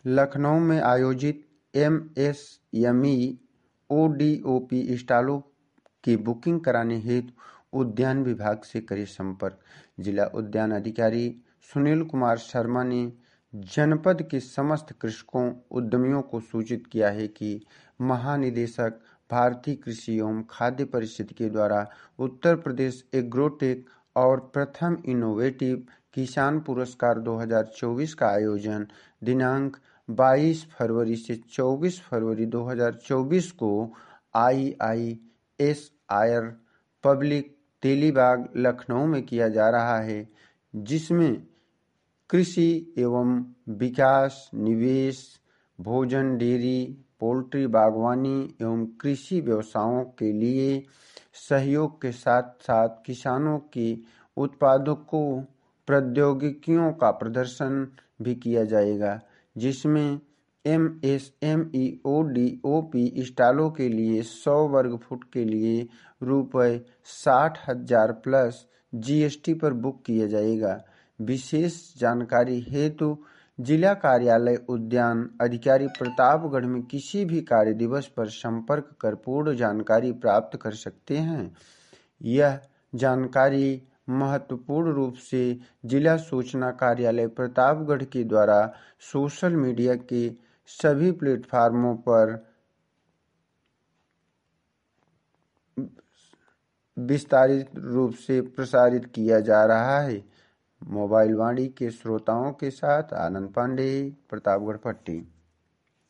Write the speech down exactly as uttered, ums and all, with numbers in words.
लखनऊ में आयोजित M S M E O D O P स्टॉलों की बुकिंग कराने हेतु उद्यान विभाग से करे संपर्क। जिला उद्यान अधिकारी सुनील कुमार शर्मा ने जनपद के समस्त कृषकों उद्यमियों को सूचित किया है कि महानिदेशक भारतीय कृषि एवं खाद्य परिषद के द्वारा उत्तर प्रदेश एग्रोटेक और प्रथम इनोवेटिव किसान पुरस्कार दो हज़ार चौबीस का आयोजन दिनांक बाईस फरवरी से चौबीस फरवरी दो हज़ार चौबीस को आई आई एस आयर पब्लिक तेलीबाग लखनऊ में किया जा रहा है, जिसमें कृषि एवं विकास, निवेश, भोजन, डेयरी, पोल्ट्री, बागवानी एवं कृषि व्यवसायों के लिए सहयोग के साथ साथ किसानों के उत्पादों को प्रौद्योगिकियों का प्रदर्शन भी किया जाएगा, जिसमें M S M E O D O P स्टॉलों के लिए सौ वर्ग फुट के लिए रुपये साठ हजार प्लस जी एस टी पर बुक किया जाएगा। विशेष जानकारी हेतु जिला कार्यालय उद्यान अधिकारी प्रतापगढ़ में किसी भी कार्य दिवस पर संपर्क कर पूर्ण जानकारी प्राप्त कर सकते हैं। यह जानकारी महत्वपूर्ण रूप से जिला सूचना कार्यालय प्रतापगढ़ के द्वारा सोशल मीडिया के सभी प्लेटफार्मों पर विस्तारित रूप से प्रसारित किया जा रहा है। मोबाइल वाणी के श्रोताओं के साथ आनंद पांडे, प्रतापगढ़ पट्टी।